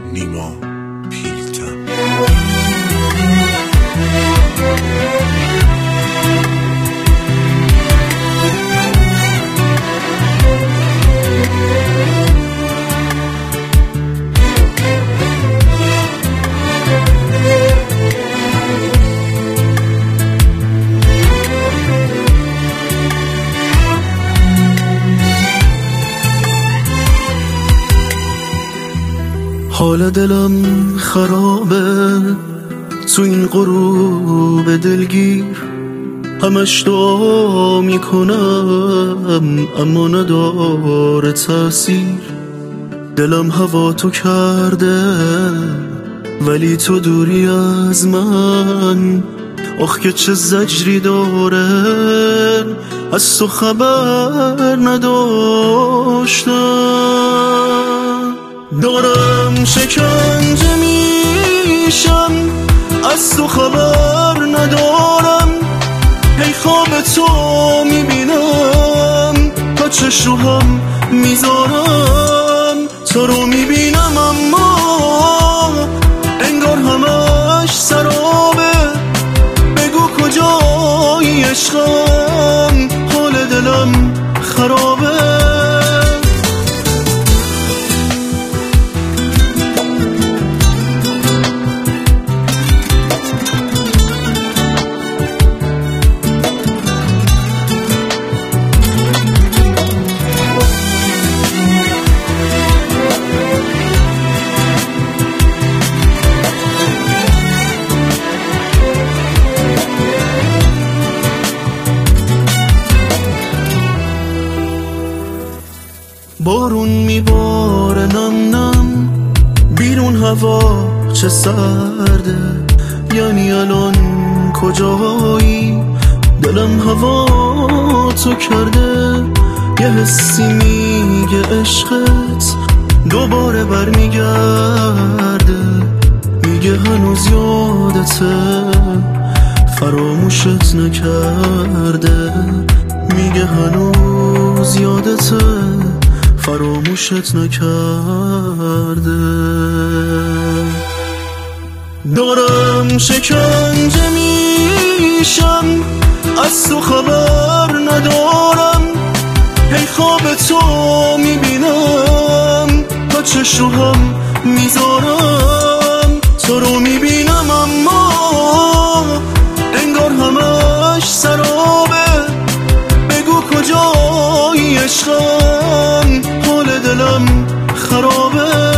نیما پیلتن. حال دلم خرابه تو این غروب دلگیر، همش دعا میکنم اما نداره تأثیر. دلم هوا تو کرده ولی تو دوری از من، آخ که چه زجری داره از تو خبر نداشتم. دارم شکنجه میشم از تو خبر ندارم، هی خواب تو میبینم تا چشوهم میذارم. تو رو میبینم اما انگار همش سرابه، بگو کجایی عشقم، حال دلم خرابه. بارون میباره نم نم، بیرون هوا چه سرده، یعنی الان کجایی؟ دلم هوا تو کرده، یه حسی میگه عشقت دوباره برمیگرده، میگه هنوز یادته فراموشت نکرده، میگه هنوز یادته فراموشت نکرده. دارم شکنجه میشم از تو خبر ندارم، هی خواب تو میبینم تا چشوهم میذارم. تو رو میبینم اما انگار همش سرابه، بگو کجایی عشقم، حال دلم خرابه.